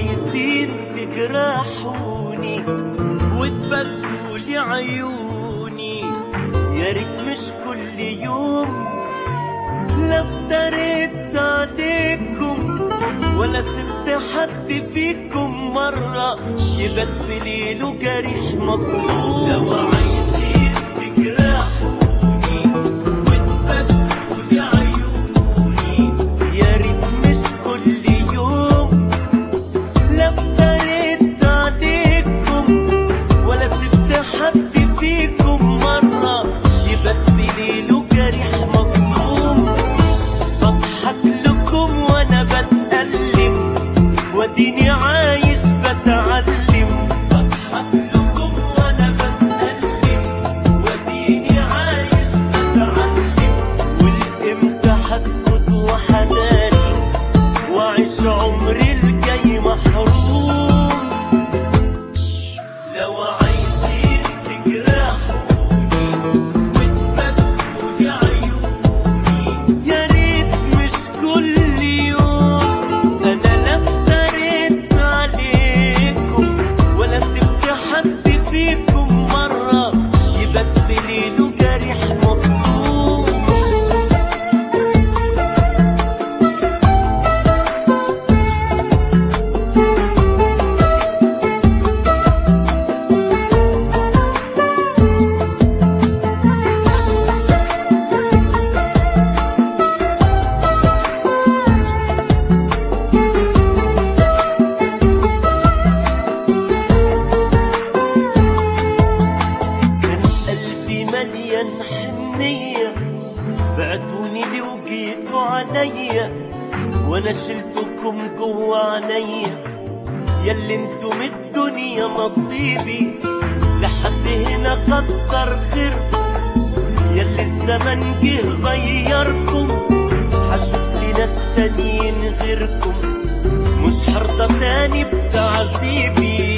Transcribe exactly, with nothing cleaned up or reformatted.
عايزين تجرحوني وتبكوا لي عيوني، يا ريت مش كل يوم لا افتريت عليكم ولا سبت حد فيكم مرة يبات في ليله جريح مظلوم. لو عايزين تجرحوني وتبكوا لي عيوني، يا ريت مش كل يوم لا افتريت عليكم ولا سبت حد فيكم مرة يبات في ليله جريح مظلوم. بضحك لكم وانا بتألم واديني عايش بتعلم، بضحك لكم وانا بتألم واديني عايش بتعلم. والامتى هسكت وحداني واعيش عمري الجاي محروم. لو عايزين تجرحوني وتبكوا لي عيوني، يا ريت مش كل يوم انا لا افتريت عليكم ولا سبت حد فيكم مرة يبات في ليله جريح مظلوم. كان قلبي مليان حنية، بعتوني لي وجيتوا عليا وانا شلتكم جوا عينيا. ياللي انتم الدنيا نصيبي لحد هنا كتر خيركم، ياللي الزمن جه غيركم هشوف لي ناس تانيين غيركم. مش هرضى تاني بتعذيبي